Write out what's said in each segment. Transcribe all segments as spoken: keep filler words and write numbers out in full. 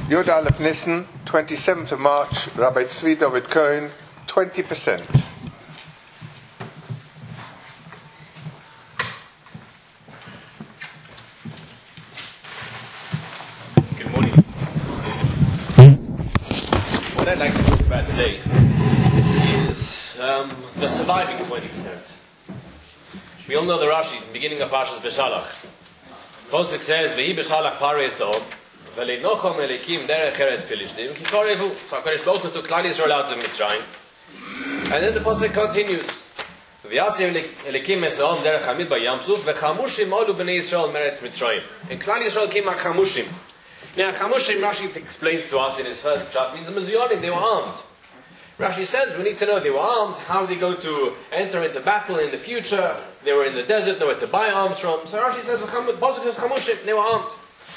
Yud Aleph Nissen, twenty-seventh of March, Rabbi Tzvi David Cohen, twenty percent. Good morning. What I'd like to talk about today is um, the surviving twenty percent. We all know the Rashi, the beginning of Parshas Beshalach. Posuk says, "V'hi Beshalach parei so." So HaKadosh Baruch Hu took Klal Yisrael out of Mitzrayim, and then the pasuk continues. V'yasir Elikim Esaom derech Hamid b'Yamsuf v'chamushim olu b'nei Yisrael meretz Mitzrayim. And Klal Yisrael came out chamushim. Now chamushim, Rashi explains to us in his first chapter, means the Mizyonim, they were armed. Rashi says we need to know they were armed. How are they going to enter into battle in the future? They were in the desert, nowhere to buy arms from. So Rashi says the pasuk says chamushim, they were armed.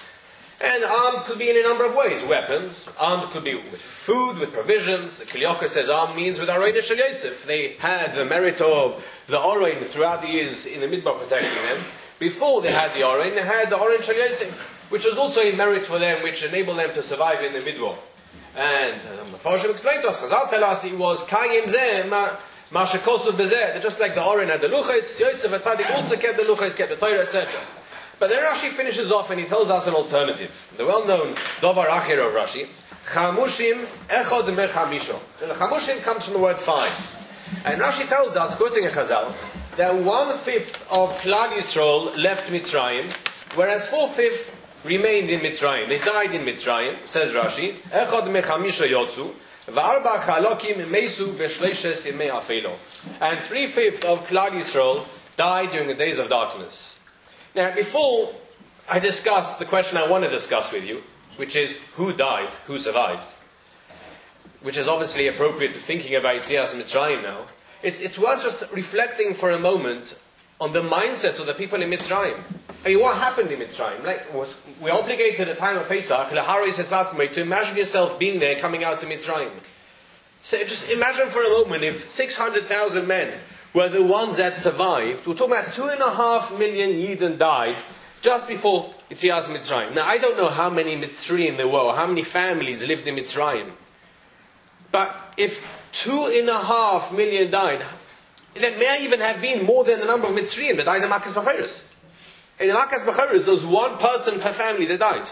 And armed could be in a number of ways. Weapons. Armed could be with food, with provisions. The Kli Yakar says armed means with Aroin Shel Yosef. They had the merit of the Aroin throughout the years in the Midbar protecting them. Before they had the Aroin, they had the Aroin Shel Yosef, which was also a merit for them, which enabled them to survive in the Midbar. And um, the Farshim explained to us, because I'll tell us it was Kayim Zeh, Ma Shekosov Bezeh. Just like the Aroin had the Luchais, Yosef and Tzadik also kept the Luchais, kept the Torah, et cetera. But then Rashi finishes off and he tells us an alternative. The well-known Dovar Achir of Rashi, Chamushim Echod Mechamisho. The Chamushim comes from the word five. And Rashi tells us, quoting a Chazal, that one-fifth of Klal Yisrael left Mitzrayim, whereas four-fifths remained in Mitzrayim. They died in Mitzrayim, says Rashi, Echod Mechamisho Yotzu, V'arba Chalokim Meisu B'shleishes Yemei Afelo. And three-fifths of Klal Yisrael died during the days of darkness. Now, before I discuss the question I want to discuss with you, which is who died, who survived, which is obviously appropriate to thinking about Yetzias Mitzrayim now, it's, it's worth just reflecting for a moment on the mindsets of the people in Mitzrayim. I mean, what happened in Mitzrayim? Like, was, we're obligated at the time of Pesach, to imagine yourself being there and coming out to Mitzrayim. So just imagine for a moment if six hundred thousand men were the ones that survived. We're talking about two and a half million Yidden died just before Yetzias Mitzrayim. Now, I don't know how many Mitzrayim there were, or how many families lived in Mitzrayim. But if two and a half million died, there may even have been more than the number of Mitzrayim that died in Makas B'Cheres. In the Makas B'Cheres, there was one person per family that died.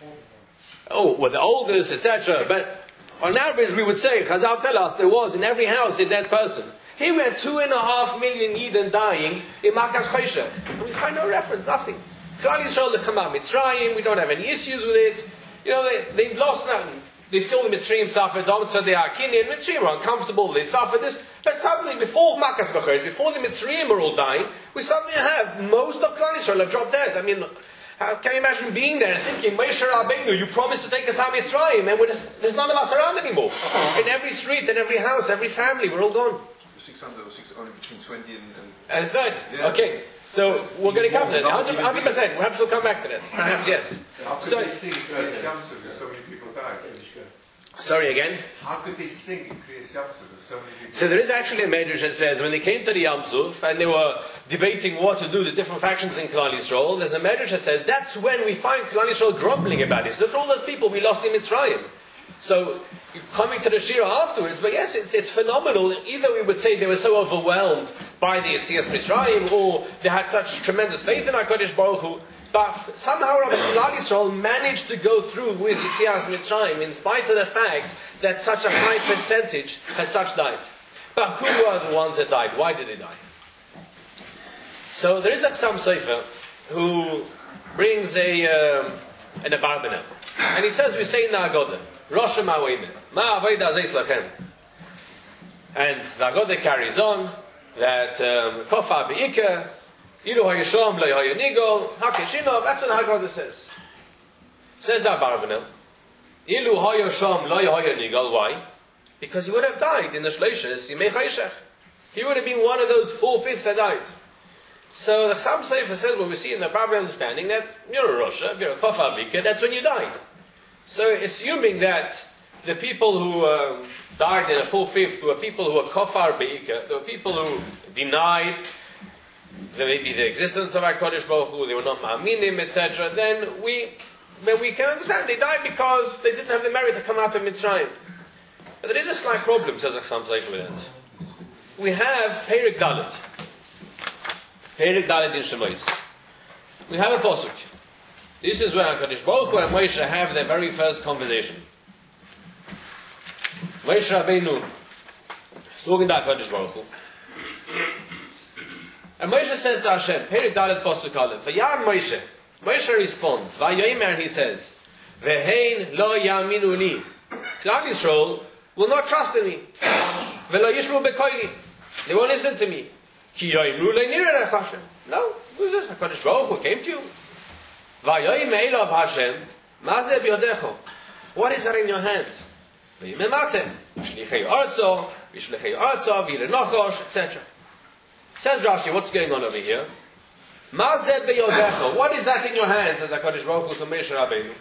Oh, well, the oldest, et cetera. But on average, we would say, Chazal tell us, there was in every house a dead person. Here we have two and a half million Yidden dying in Makas Choshech. And we find no reference, nothing. Klal Yisrael have come out Mitzrayim, we don't have any issues with it. You know, they, they've lost nothing. They still the Mitzrayim suffered, so they are Kini, and Mitzrayim are uncomfortable, they suffered this. But suddenly, before Makas B'Cheres, before the Mitzrayim are all dying, we suddenly have most of Klal Yisrael have dropped dead. I mean, how can you imagine being there and thinking, Moshe Rabbeinu, you promised to take us out of Mitzrayim, and we're just, there's none of us around anymore. In every street, in every house, every family, we're all gone. six hundred or six, only between twenty and... and, and third. Yeah. Okay, so we're going to come to that. one hundred percent. Perhaps we'll come back to that. Perhaps, yes. How could so, they sing in Kriyas Yamsuf if so many people died? Sorry, again? How could they sing in Kriyas Yamsuf if so many people died? So there is actually a medrash that says when they came to the Yamsuf and they were debating what to do, the different factions in Klal Yisrael, there's a medrash that says that's when we find Klal Yisrael grumbling about it. So look at all those people we lost in Mitzrayim. So, coming to the Shira afterwards, but yes, it's, it's phenomenal. Either we would say they were so overwhelmed by the Yetzias Mitzrayim, or they had such tremendous faith in HaKadosh Baruch Hu, but somehow or other, Klal Yisrael managed to go through with Yetzias Mitzrayim, in spite of the fact that such a high percentage had such died. But who were the ones that died? Why did they die? So there is a Chassam Sofer who brings a um, an Abarbanel, and he says, we say in the Haggadah, Rosh Ma'oimim, Ma'avoida Zeis Lachem. And the Haggadah carries on that Kofa Be'ikah, Ilu HaYishom Lo HaYonigol, HaKeshinov, that's what the Haggadah says. Says the Abarbanel, Ilu HaYishom Lo HaYonigol, why? Because he would have died in the Shleishes, Yemei Chayshech. He would have been one of those four-fifths that died. So the Chassam Sofer says, what we see in the Bible understanding that you're a Rosh, if you're a Kofa Be'ikah, that's when you died. So, assuming that the people who um, died in a four-fifth were people who were kofar be'ikah, they were people who denied the, maybe the existence of HaKadosh Baruch Hu, they were not ma'aminim, et cetera, then we then we can understand they died because they didn't have the merit to come out of Mitzrayim. But there is a slight problem, says Achsam Sefer with that. We have Perik Dalet. Perik Dalet in Shemois. We have a posuk. This is where HaKadosh Baruch Hu and Moshe have their very first conversation. Moshe Rabbeinu is talking to HaKadosh Baruch Hu. And Moshe says to Hashem, Perik Dalet posuk Aleph, V'yan Moshe. Moshe responds, V'yomer, he says, V'hein lo yaminu li. Klal Yisrael will not trust in me. V'lo yishmu bekoili. They won't listen to me. Ki yoimru le'nireh Hashem. No, who's this? HaKadosh Baruch Hu came to you. V'yomer elav Hashem, Mazeh b'yodecho. What is that in your hand? V'yimematem. Shlichei arzo, v'shlichei arzo, v'ilenochosh, et cetera. Says Rashi, what's going on over here? Mazeh b'yodecho. What is that in your hand? Says HaKadosh Baruch Hu to Moshe Rabbeinu.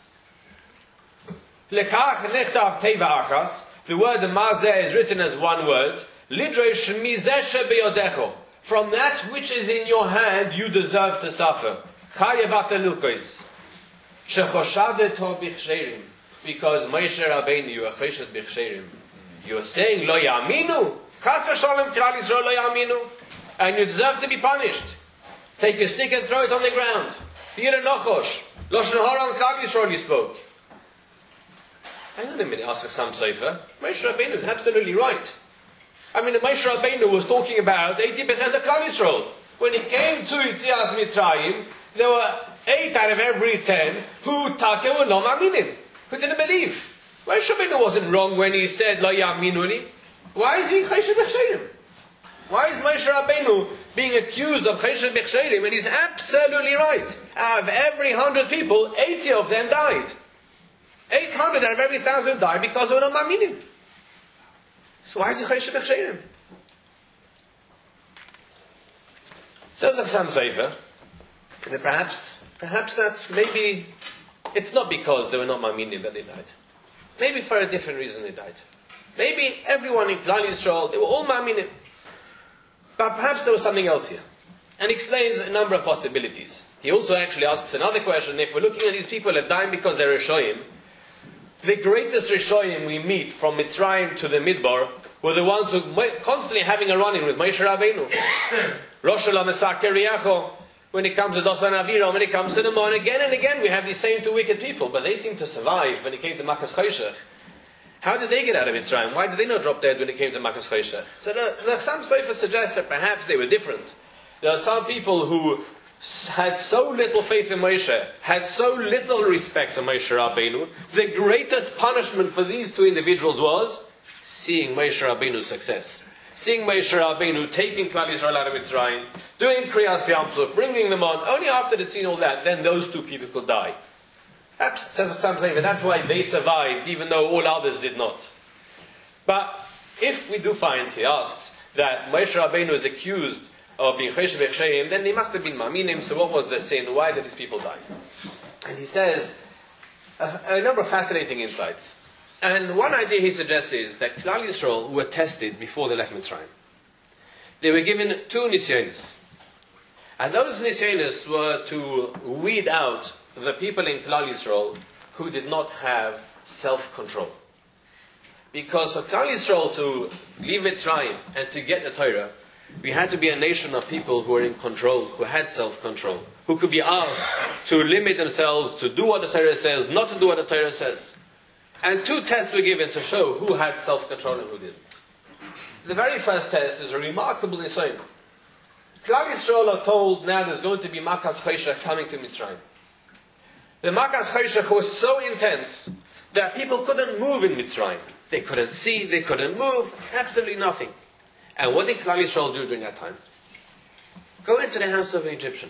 Lekach nechtav teva achas. The word mazeh is written as one word. Lidrosh mizeh beyodecho. From that which is in your hand, you deserve to suffer. Chayevat elukos. Shechoshaveto bichsherim. Because Moshe Rabbeinu, you are choshet bichsherim. You are saying lo yaminu. Chas v'sholem klal Yisrael lo yaminu. And you deserve to be punished. Take your stick and throw it on the ground. B'yir nochosh. Loshen hara on klal Yisrael you spoke. Hang on a minute, ask Achsam Sefer. Moshe Rabbeinu is absolutely right. I mean, Moshe Rabbeinu was talking about eighty percent of Klal Yisrael. When it came to Yitzias Mitzrayim, there were eight out of every ten who takeu and lo ma'aminim, who didn't believe. Moshe Rabbeinu wasn't wrong when he said lo ya'aminu li. Why is he choshet b'chseirim? Why is Moshe Rabbeinu being accused of choshet b'chseirim when he's absolutely right? Out of every hundred people, eighty of them died. eight hundred out of every thousand died because of no ma'aminim. So why is he choshet b'chseirim? Says Achsam Sefer that perhaps, perhaps that maybe it's not because they were not ma'aminim that they died. Maybe for a different reason they died. Maybe everyone in Klal Yisrael, they were all ma'aminim. But perhaps there was something else here. And explains a number of possibilities. He also actually asks another question. If we're looking at these people that died because they're Rishoyim, the greatest Rishoyim we meet from Mitzrayim to the Midbar were the ones who were constantly having a run-in with Moshe Rabbeinu. Rosh Hashanah Mesaker when it comes to Dosan Avira, when it comes to the Mon, again and again we have these same two wicked people, but they seem to survive when it came to Makas Choshech. How did they get out of Mitzrayim? Why did they not drop dead when it came to Makas Choshech? So the, the Achsam Sefer suggests that perhaps they were different. There are some people who had so little faith in Moshe, had so little respect for Moshe Rabbeinu. The greatest punishment for these two individuals was seeing Moshe Rabbeinu's success. Seeing Moshe Rabbeinu taking Klal Yisrael out of Mitzrayim, doing Kriyas Yamsuf, bringing them on. Only after they'd seen all that, then those two people could die. That says Achsam Sefer, that's why they survived, even though all others did not. But if we do find, he asks, that Moshe Rabbeinu is accused of being choshet b'chseirim, then they must have been ma'aminim. So what was the sin? Why did these people die? And he says a, a number of fascinating insights. And one idea he suggests is that Klal Yisrael were tested before they left Mitzrayim. They were given two nisyonos. And those nisyonos were to weed out the people in Klal Yisrael who did not have self-control. Because for Klal Yisrael to leave Mitzrayim and to get the Torah, we had to be a nation of people who were in control, who had self-control, who could be asked to limit themselves, to do what the Torah says, not to do what the Torah says. And two tests were given to show who had self-control and who didn't. The very first test is a remarkable insight. Klal Yisrael are told now there's going to be Makas Choshech coming to Mitzrayim. The Makas Choshech was so intense that people couldn't move in Mitzrayim. They couldn't see, they couldn't move, absolutely nothing. And what did Klal Yisrael do during that time? Go into the house of an Egyptian.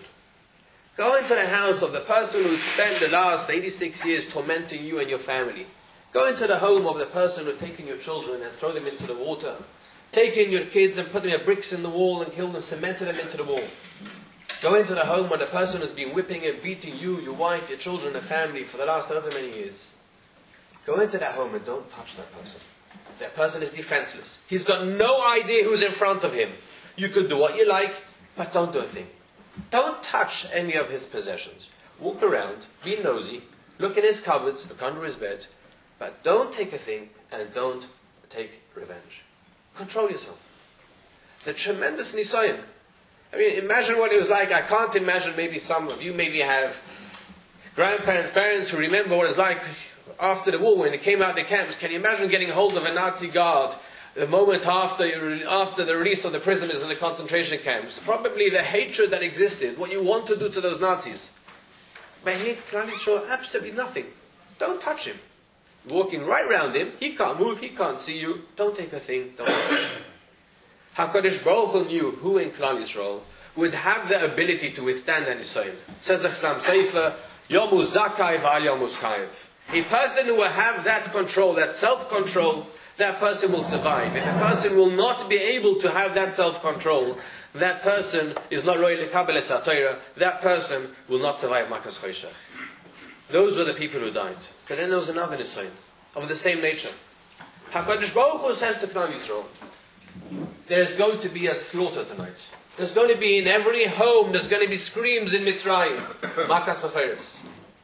Go into the house of the person who spent the last eighty-six years tormenting you and your family. Go into the home of the person who had taken your children and throw them into the water. Taken your kids and put them in bricks in the wall and killed them, cemented them into the wall. Go into the home where the person has been whipping and beating you, your wife, your children, and family for the last however many years. Go into that home and don't touch that person. That person is defenseless. He's got no idea who's in front of him. You could do what you like, but don't do a thing. Don't touch any of his possessions. Walk around, be nosy, Look in his cupboards, look under his bed, but don't take a thing and don't take revenge. Control yourself. The tremendous nisayon. I mean, imagine what it was like. I can't imagine, maybe some of you maybe have grandparents, parents who remember what it was like after the war when they came out of the camps. Can you imagine getting hold of a Nazi guard the moment after, after the release of the prisoners in the concentration camps? Probably the hatred that existed, what you want to do to those Nazis. But here, Klal Yisrael, absolutely nothing. Don't touch him. Walking right round him, he can't move, he can't see you. Don't take a thing, don't touch him. HaKadosh Baruch Hu knew who in Klal Yisrael would have the ability to withstand that nisayon. Says the Chassam Sofer, Yomu Zakai v'al Yomu Chayev. A person who will have that control, that self-control, that person will survive. If a person will not be able to have that self-control, that person is not roy lekabel es haTorah, that person will not survive Makas Choshech. Those were the people who died. But then there was another nisayon of the same nature. HaKadosh Baruch Hu says to Klal Yisrael, there's going to be a slaughter tonight. There's going to be in every home, there's going to be screams in Mitzrayim. Makas v'cheres.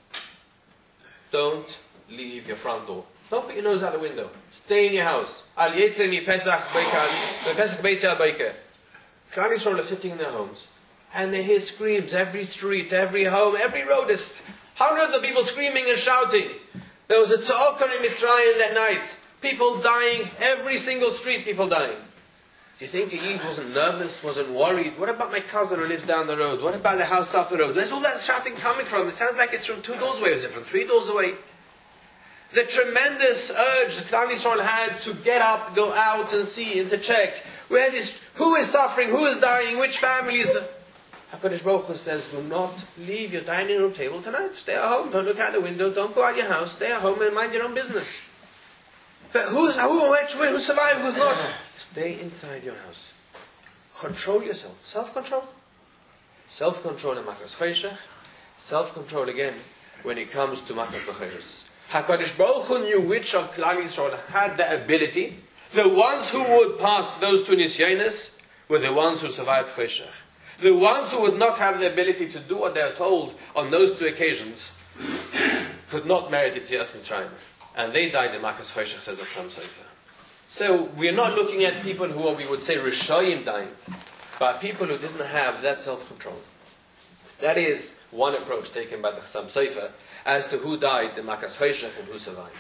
Don't leave your front door. Don't put your nose out the window. Stay in your house. Al yetzeh mi Pesach beika, Pesach beisi al beika. Klal Yisrael are sitting in their homes, and they hear screams every street, every home, every road. There's hundreds of people screaming and shouting. There was a tza'okah in Mitzrayim that night. People dying, every single street, people dying. Do you think the Yid wasn't nervous, wasn't worried? What about my cousin who lives down the road? What about the house up the road? Where's all that shouting coming from? It sounds like it's from two doors away. Is it from three doors away? The tremendous urge that Klal Yisrael had to get up, go out and see and to check where this, who is suffering, who is dying, which families. HaKadosh Baruch Hu says, do not leave your dining room table tonight. Stay at home. Don't look out the window. Don't go out your house. Stay at home and mind your own business. But who's, who, which, who survived, who's not? Stay inside your house. Control yourself. Self-control. Self-control in Makas Choshech. Self-control again when it comes to Makas B'cheres. HaKadosh Baruch Hu knew which of Klal Yisrael had the ability. The ones who would pass those two nisyonos were the ones who survived Choshech. The ones who would not have the ability to do what they are told on those two occasions could not merit Yetzias Mitzrayim. And they died in Makas Choshech, says the Chassam Sofer. So we are not looking at people who are, we would say, Rishayim dying, but people who didn't have that self-control. That is one approach taken by the Chassam Sofer as to who died in Makas Choshech and who survived.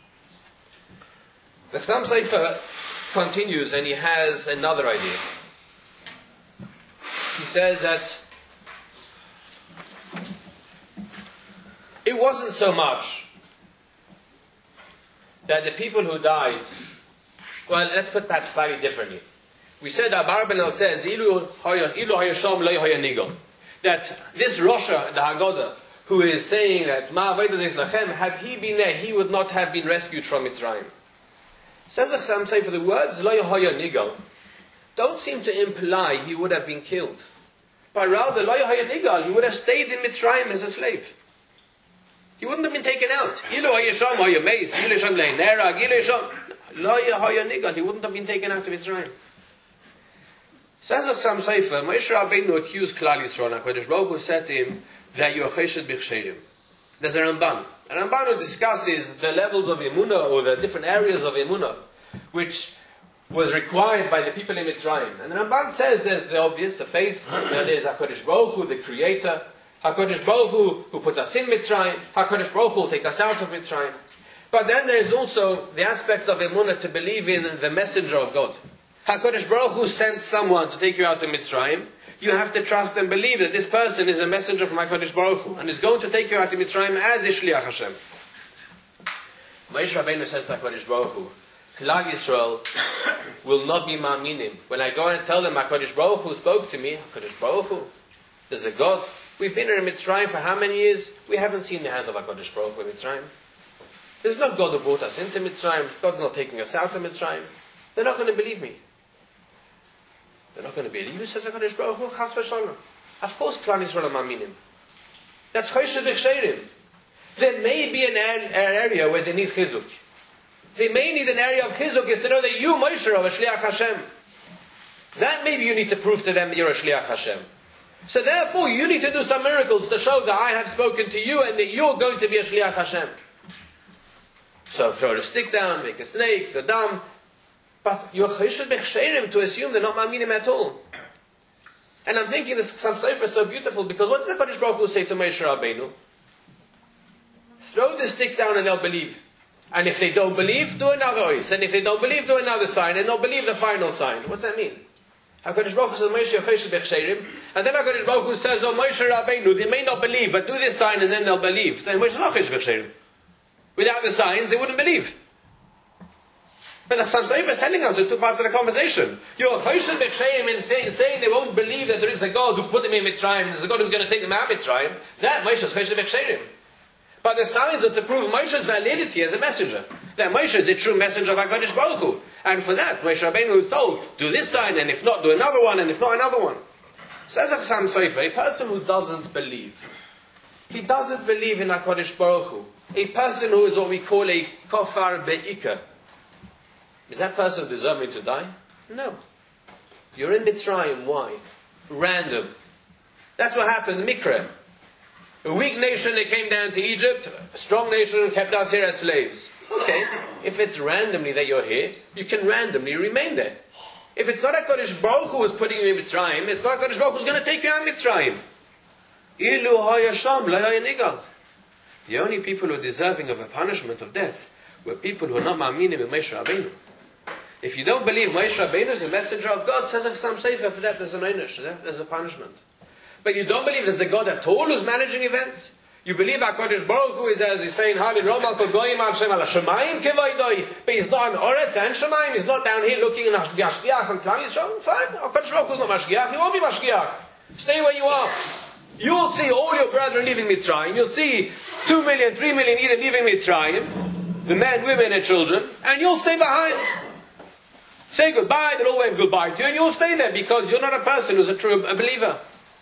The Chassam Sofer continues and he has another idea. He says that it wasn't so much that the people who died, well, let's put that slightly differently. We said that Abarbanel says, that this Rosha, the Haggadah, who is saying that, Ma had he been there, he would not have been rescued from Mitzrayim. Says the Chassam Sofer, the words Lo Yehoya Nigal don't seem to imply he would have been killed. But rather, Lo Yehoya Nigal, he would have stayed in Mitzrayim as a slave. He wouldn't have been taken out. He wouldn't have been taken out to Mitzrayim. Says the Chassam Sofer, Moshe Rabbeinu accused Klal Yisrael, HaKadosh Baruch Hu said to him that you are chesed b'chsherim. There's a Ramban. A Ramban who discusses the levels of Emunah or the different areas of Emunah which was required by the people in Mitzrayim. And the Ramban says there's the obvious, the faith, that there's HaKadosh Baruch Hu, the Creator, HaKadosh Baruch Hu, who put us in Mitzrayim, HaKadosh Baruch Hu will take us out of Mitzrayim. But then there is also the aspect of Emunah to believe in the messenger of God. HaKadosh Baruch Hu sent someone to take you out of Mitzrayim. You have to trust and believe that this person is a messenger from HaKadosh Baruch Hu and is going to take you out of Mitzrayim as Ishliach Hashem. Moshe Rabbeinu says to HaKadosh Baruch Hu, Klal Yisrael will not be ma'aminim. When I go and tell them HaKadosh Baruch Hu spoke to me, HaKadosh Baruch Hu, there's a God. We've been in Mitzrayim for how many years? We haven't seen the hand of HaKadosh Baruch Hu in Mitzrayim. There's no God who brought us into Mitzrayim. God's not taking us out of Mitzrayim. They're not going to believe me. They're not going to believe you, says HaKadosh Baruch Hu, Chas v'Shalom. Of course, Klal Yisrael are ma'aminim. That's chesed b'chsherim. There may be an, an area where they need chizuk. They may need an area of chizuk is to know that you, Moshe, are a shliach Hashem. That maybe you need to prove to them that you're a shliach Hashem. So therefore, you need to do some miracles to show that I have spoken to you and that you're going to be a Shliach Hashem. So throw the stick down, make a snake, the dam. But you're chayshel b'chsherim to assume they're not ma'aminim at all. And I'm thinking this some sefer is so beautiful because what does the Kadosh Baruch Hu say to Moshe Rabbeinu? Throw the stick down and they'll believe. And if they don't believe, do another ois. And if they don't believe, do another sign. And they'll believe the final sign. What's that mean? HaKadosh Baruch Hu says, Moshe Yocheshe Bechsherim. And then HaKadosh Baruch Hu says, oh Moshe Rabbeinu, they may not believe, but do this sign and then they'll believe. So Moshe Yocheshe Bechsherim. Without the signs, they wouldn't believe. But the Chassam Sofer is telling us in two parts of the conversation. You're Yocheshe Bechsherim in things, saying they won't believe that there is a God who put them in Mitzrayim, there's a God who's going to take them out of Mitzrayim. That Moshe is Yocheshe Bechsherim. But the signs are to prove Moshe's validity as a messenger. That Moshe is a true messenger of HaKadosh Baruch Hu. And for that, Moshe Rabbeinu is told, do this sign, and if not, do another one, and if not, another one. Says Chassam Sofer, a person who doesn't believe, he doesn't believe in HaKadosh Baruch Hu. A person who is what we call a kofar be'ikah. Is that person deserving to die? No. You're in Mitzrayim, why? Random. That's what happened, Mikra. A weak nation, they came down to Egypt. A strong nation kept us here as slaves. Okay, if it's randomly that you're here, you can randomly remain there. If it's not HaKadosh Baruch Hu who's putting you in Mitzrayim, it's not HaKadosh Baruch Hu who's going to take you out of Mitzrayim. Ilu ha'yasham la'yanigal. The only people who are deserving of a punishment of death were people who are not ma'aminim in Moshe Rabbeinu. If you don't believe Moshe Rabbeinu is a messenger of God, says Chassam Sofer, for that there's an einish, there's a punishment. But you don't believe there's a God at all who's managing events? You believe HaKadosh Baruch Hu is, as he's saying, Halil Romal Kol Goyim Hashem Al Shemayim Kevoidoi. But he's not on Oretz and Shemayim. He's not down here looking in Mashgiach and Klal Yisrael. Fine. HaKadosh Baruch Hu is not Mashgiach. He won't be Mashgiach. Stay where you are. You'll see all your brethren leaving Mitzrayim. You'll see two million, three million either leaving Mitzrayim, the men, women, and children, and you'll stay behind. Say goodbye. They'll all wave goodbye to you, and you'll stay there because you're not a person who's a true a believer.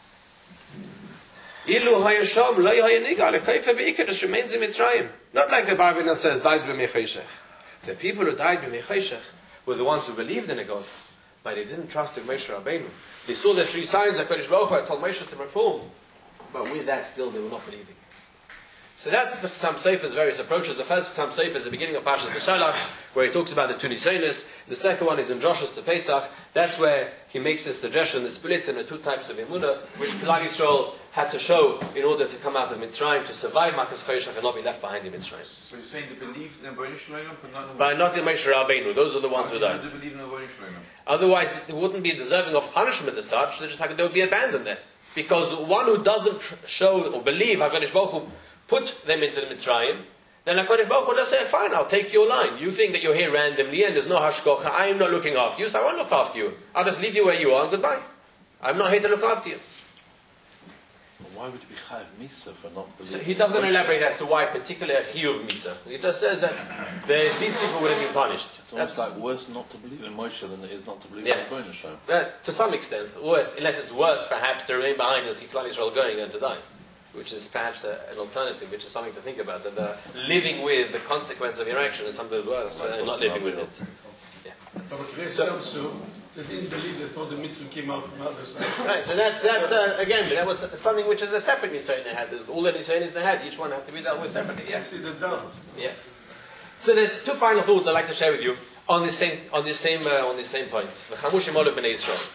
Ilu hayasham lo hayanigal lekayfa beikadosh remains in Mitzrayim. Not like the Bible says dies b'mechayshech. The people who died b'mechayshech were the ones who believed in a God, but they didn't trust in Moshe Rabbeinu. They saw the three signs that HaKadosh Baruch Hu had told Moshe to perform, but with that still they were not believing. So that's the Chassam Sofer's various approaches. The first Chassam Sofer is the beginning of Parashat Beshalach, where he talks about the two Nisonos. The second one is in Joshua to Pesach. That's where he makes this suggestion, the split in the two types of Emunah, which Klal Yisrael had to show in order to come out of Mitzrayim, to survive Makas Choshech and not be left behind in Mitzrayim. So you're saying they believe in Bnei Shalom, but not in But not in Moshe Rabbeinu. Those are the ones who died. They believe in Bnei Shalom. Otherwise, they wouldn't be deserving of punishment as such. They just they would be abandoned there. Because one who doesn't tr- show or believe HaKadosh Baruch Hu put them into the Mitzrayim, then HaKadosh Baruch Hu will say, fine, I'll take your line. You think that you're here randomly and there's no hashkocha. I'm not looking after you, so I won't look after you. I'll just leave you where you are and goodbye. I'm not here to look after you. Well, why would you be chayav misa for not believing? So he doesn't elaborate as to why particularly chiyuv misa. He just says that the, these people would have been punished. It's almost That's, like worse not to believe in Moshe than it is not to believe Yeah. in Bnei Shalom. uh, to some extent, worse, unless it's worse perhaps to remain behind and see Klal Yisrael going and to die. Which is perhaps a, an alternative, which is something to think about. That the living with the consequence of your action is something worse than not living with it. Yeah. So, they didn't believe, they thought the mitzvah came out from the other side. Right, so that's, that's uh, again, that was something which is a separate Nisayon they had. There's all the Nisayonis they had, each one had to be dealt with separately. Yeah. See the doubt. Yeah. So there's two final thoughts I'd like to share with you on this same, on this same, uh, on this same point. The Chamushim Olu B'nei Yisrael.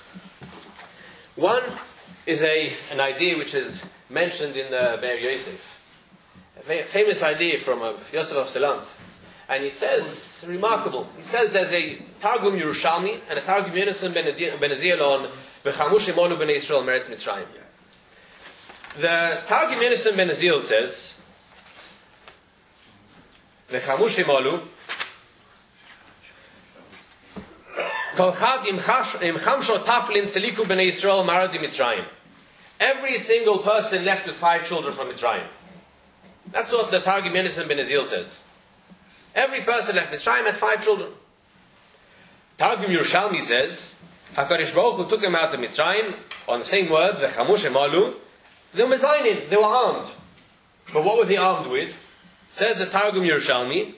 One is a, an idea which is mentioned in the Be'er Yosef. A fa- famous idea from uh, Yosef of Selant. And he says, remarkable, he says there's a Targum Yerushalmi and a Targum Yonasan Ben Azil on V'chamushim Olu B'nei Yisrael Meretz Mitzrayim. The Targum Yonasan Ben Azil says, V'chamushim Olu Kol chad im chamsho taflin seliku B'nei Yisrael Marad Mitzrayim. Every single person left with five children from Mitzrayim. That's what the Targum Yonasan Ben Azil says. Every person left Mitzrayim had five children. Targum Yerushalmi says, HaKadosh Baruch Hu took him out of Mitzrayim on the same words, V'chamushim Alu. They were mezainim, they were armed. But what were they armed with? Says the Targum Yerushalmi,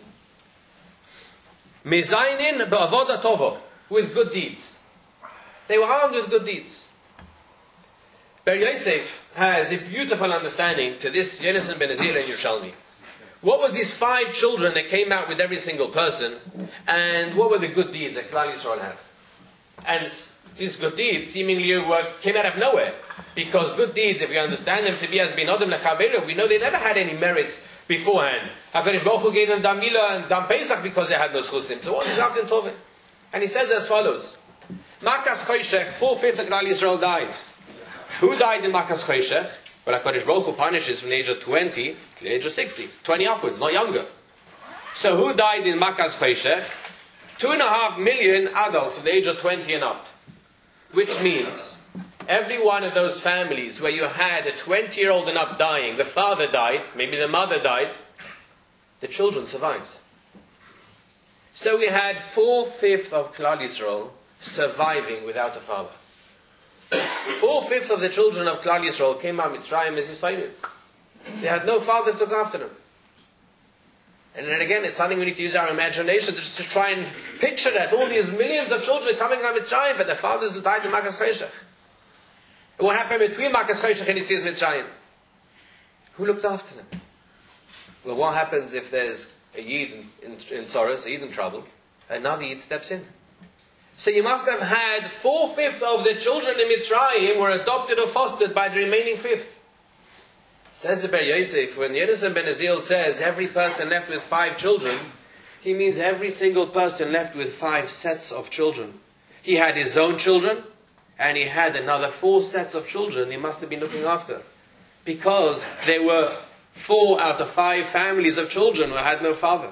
Mezainin be'avoda tova, with good deeds. They were armed with good deeds. Ber Yosef has a beautiful understanding to this Yonasan ben Azir and Yerushalmi. What were these five children that came out with every single person, and what were the good deeds that Klal Yisrael have? And these good deeds seemingly were, came out of nowhere, because good deeds, if we understand them to be as bin Adam lechaveru, we know they never had any merits beforehand. HaKadosh Baruch Hu gave them Dam Milah and Dam Pesach because they had no schusim. So what is Avdim Tovim? And he says as follows: Makas Choshech, four-fifths of Klal Yisrael died. Who died in Makas Choshech? Well, HaKadosh Baruch Hu punishes from the age of twenty to the age of sixty. twenty upwards, not younger. So who died in Makas Choshech? Two and a half million adults of the age of twenty and up. Which means, every one of those families where you had a twenty-year-old and up dying, the father died, maybe the mother died, the children survived. So we had four-fifths of Klal Yisrael surviving without a father. Four-fifths of the children of Klal Yisrael came out Mitzrayim as Yisraelim. They had no father to look after them. And then again, it's something we need to use our imagination just to try and picture that. All these millions of children coming out of Mitzrayim, but their fathers died in Makas Choshech. What happened between Makas Choshech and Yetzias Mitzrayim? Who looked after them? Well, what happens if there's a Yid in, in, in sorrows, a Yid in trouble, and another Yid steps in? So you must have had four-fifths of the children in Mitzrayim were adopted or fostered by the remaining fifth. Says the Ber Yosef, when Yonasan ben Azil says every person left with five children, he means every single person left with five sets of children. He had his own children, and he had another four sets of children he must have been looking after. Because there were four out of five families of children who had no father.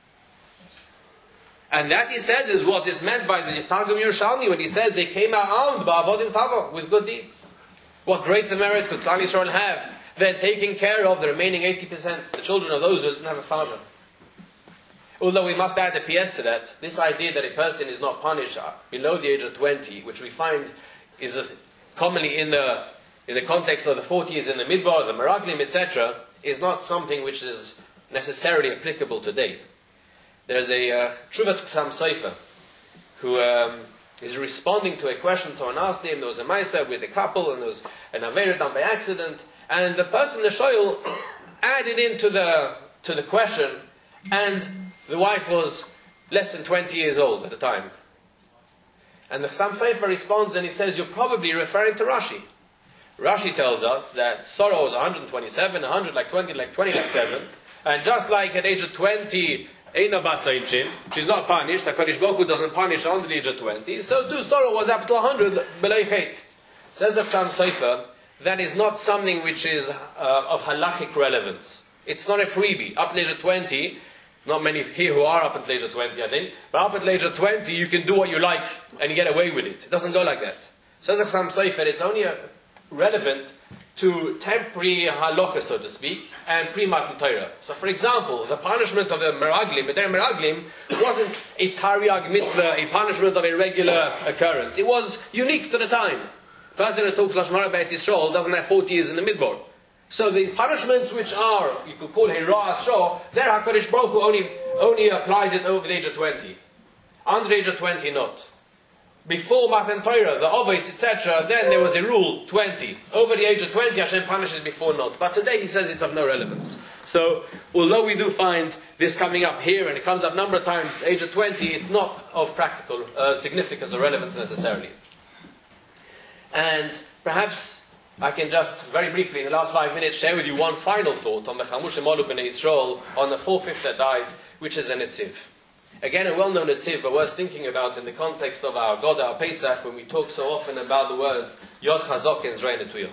And that, he says, is what is meant by the Targum Yerushalmi when he says they came out armed ba'avodim tavo, with good deeds. What greater merit could Klal Yisrael have than taking care of the remaining eighty percent, the children of those who didn't have a father? Although we must add a P S to that, this idea that a person is not punished below the age of twenty, which we find is a, commonly in the in the context of the forty years in the Midbar, the Meraglim, et cetera, is not something which is necessarily applicable today. There's a uh, Truvas Ksam Seifer who um, is responding to a question someone asked him. There was a Maisa with a couple, and there was an Aveira done by accident, and the person, the Shoyl, added into the to the question, and the wife was less than twenty years old at the time. And the Ksam Seifer responds and he says, you're probably referring to Rashi. Rashi tells us that Sarah was one hundred twenty-seven, one hundred like twenty, like twenty, like seven, and just like at age of twenty, she's not punished. HaKadosh Baruch Hu doesn't punish under the age of twenty. So too, Sarah was up to one hundred, below eight. Says the Ksam Seifer, that is not something which is uh, of halachic relevance. It's not a freebie. Up to the age of twenty, not many here who are up until the age of twenty, I think, but up until the age of twenty, you can do what you like and you get away with it. It doesn't go like that. Says the Ksam Seifer, it's only uh, relevant to temporary halacha, so to speak, and pre-Matan Torah. So, for example, the punishment of the Meraglim, the Meraglim, wasn't a Tariag mitzvah, a punishment of a regular occurrence. It was unique to the time. The person who talks Lashon Hara B'Eretz Yisrael doesn't have forty years in the Midbar. So the punishments which are, you could call it Ra'as Shah, there HaKadosh Baruch Hu only, only applies it over the age of twenty. Under the age of twenty, not. Before Matan Torah, the Ovis, et cetera, then there was a rule, twenty. Over the age of twenty, Hashem punishes before not. But today he says it's of no relevance. So, although we do find this coming up here, and it comes up a number of times, the age of twenty, it's not of practical uh, significance or relevance necessarily. And perhaps I can just, very briefly, in the last five minutes, share with you one final thought on the Chamushim Olu B'nai Yisrael, on the four-fifth that died, which is a Netziv. Again, a well-known Netziv, but worth thinking about in the context of our God, our Pesach, when we talk so often about the words Yod Chazok and Zrei Netuyo.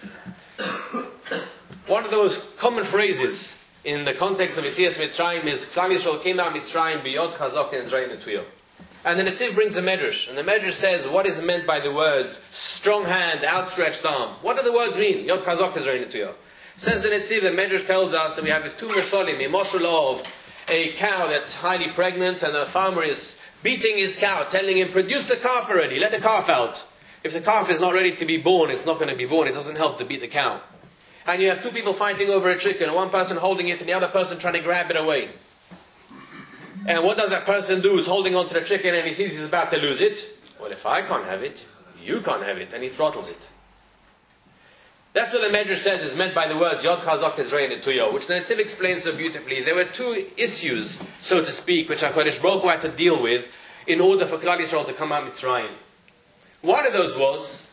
One of the most common phrases in the context of Yetzias Mitzrayim is Klal Yisrael came out Mitzrayim b'Yod Chazok and Zrei Netuyo. And the Netziv brings a medrash, and the medrash says what is meant by the words strong hand, outstretched arm. What do the words mean? Yod Chazok and Zrei Netuyo. Says the Netziv, the medrash tells us that we have a two mesholim, a moshul of a cow that's highly pregnant, and the farmer is beating his cow, telling him, produce the calf already, let the calf out. If the calf is not ready to be born, it's not going to be born. It doesn't help to beat the cow. And you have two people fighting over a chicken, one person holding it and the other person trying to grab it away. And what does that person do? He's holding on to the chicken and he sees he's about to lose it. Well, if I can't have it, you can't have it. And he throttles it. That's what the Medrash says is meant by the words Yod Chazak Ezrayin Etuyo, which the Netziv explains so beautifully. There were two issues, so to speak, which HaKadosh Baruch Hu had to deal with in order for Klal Yisrael to come out of Mitzrayim. One of those was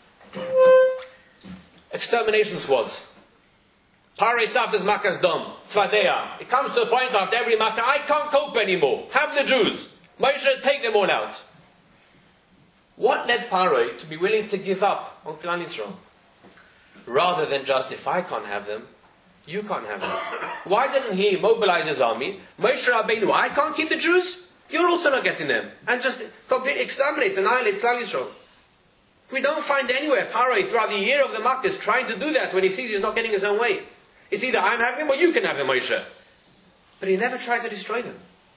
extermination squads. Parei Saf is Makas Dom, Tzvadeya. It comes to a point after every Makkah, I can't cope anymore. Have the Jews. Moshe, take them all out. What led Parei to be willing to give up on Klal Yisrael? Rather than just, if I can't have them, you can't have them. Why didn't he mobilize his army? Moshe Rabbeinu, I can't keep the Jews, you're also not getting them. And just completely exterminate, annihilate Klal Yisrael. We don't find anywhere Paroi throughout the year of the Makkahs trying to do that when he sees he's not getting his own way. It's either I'm having them or you can have them, Moshe. But he never tried to destroy them.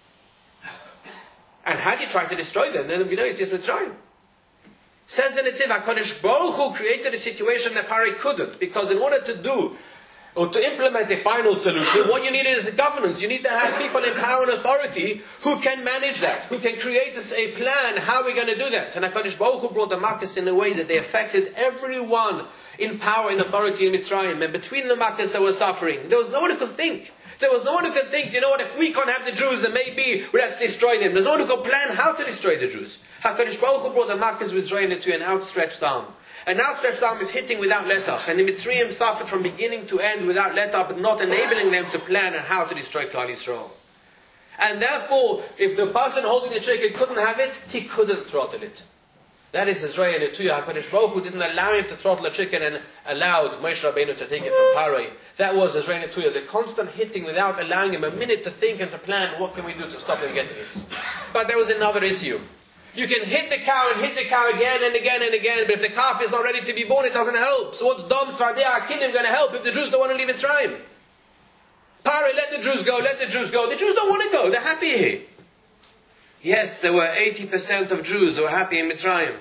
And had he tried to destroy them, then we know it's just Mitzrayim. Says the Netziv, HaKadosh Baruch Hu created a situation that Paroi couldn't, because in order to do or to implement a final solution, what you need is the governance. You need to have people in power and authority who can manage that, who can create a plan how we're going to do that. And HaKadosh Baruch Hu brought the Makkahs in a way that they affected everyone in power and authority in Mitzrayim. And between the Makkahs there was suffering. There was no one who could think. There was no one who could think, you know what, if we can't have the Jews, then maybe we'll have to destroy them. There's no one who could plan how to destroy the Jews. HaKadosh Baruch Hu brought the Makkahs with Israel to an outstretched arm. An outstretched arm is hitting without let up. And the Mitzrayim suffered from beginning to end without let up, not enabling them to plan on how to destroy Klal Yisrael. And therefore, if the person holding the chicken couldn't have it, he couldn't throttle it. That is Israel and Etuya. HaKadosh Baruch Hu didn't allow him to throttle a chicken and allowed Moshe Rabbeinu to take it from Paroi. That was Israel and Etuya, the constant hitting without allowing him a minute to think and to plan what can we do to stop him getting it. But there was another issue. You can hit the cow and hit the cow again and again and again, but if the calf is not ready to be born, it doesn't help. So what's Dom Tzvadeya Akinim going to help if the Jews don't want to leave Mitzrayim? Paroi, let the Jews go, let the Jews go. The Jews don't want to go, they're happy here. Yes, there were eighty percent of Jews who were happy in Mitzrayim.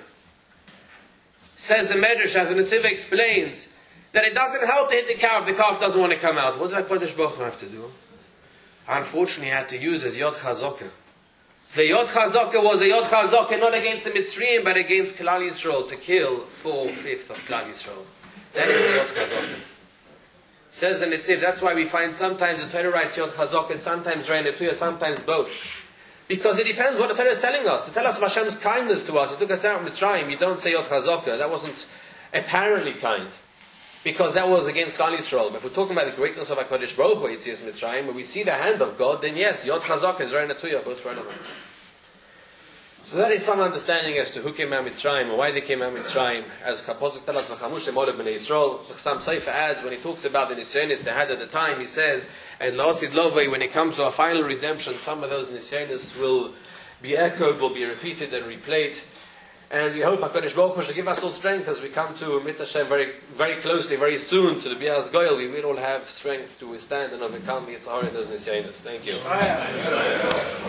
Says the Medrash, as the Netziv explains, that it doesn't help to hit the cow if the calf doesn't want to come out. What did HaKadosh Baruch Hu have to do? Unfortunately, he had to use his Yod Chazokah. The Yod Chazokah was a Yod Chazokah not against the Mitzrayim, but against Klal Yisrael, to kill four-fifths of Klal Yisrael. That is the Yod Chazokah. Says the Netziv, that's why we find sometimes the Torah writes Yod Chazokah, sometimes Rein Etuya, sometimes both. Because it depends what the Torah is telling us. To tell us of Hashem's kindness to us, it took us out of Mitzrayim, you don't say Yod Chazokah. That wasn't apparently kind. Because that was against Klal Yisrael. But if we're talking about the greatness of HaKadosh Baruch Hu, Yitzias Mitzrayim, where we see the hand of God, then yes, Yod Chazokah is Rein Etuya, both relevant. So that is some understanding as to who came out of Mitzrayim, or why they came out of Mitzrayim. As Kapozuk tells us, V'chamush Emoleh B'nei Yisrael, Chasam Seifa adds, when he talks about the Nisyonis they had at the time, he says, and La'osid Lovei, when it comes to a final redemption, some of those Nisyonis will be echoed, will be repeated and replayed. And we hope HaKadosh Baruch Hu should give us all strength as we come to Mitzvah Hashem very, very closely, very soon to the Bias Goyal. We will all have strength to withstand and overcome the Yitzhar and those Nisyonis. Thank you.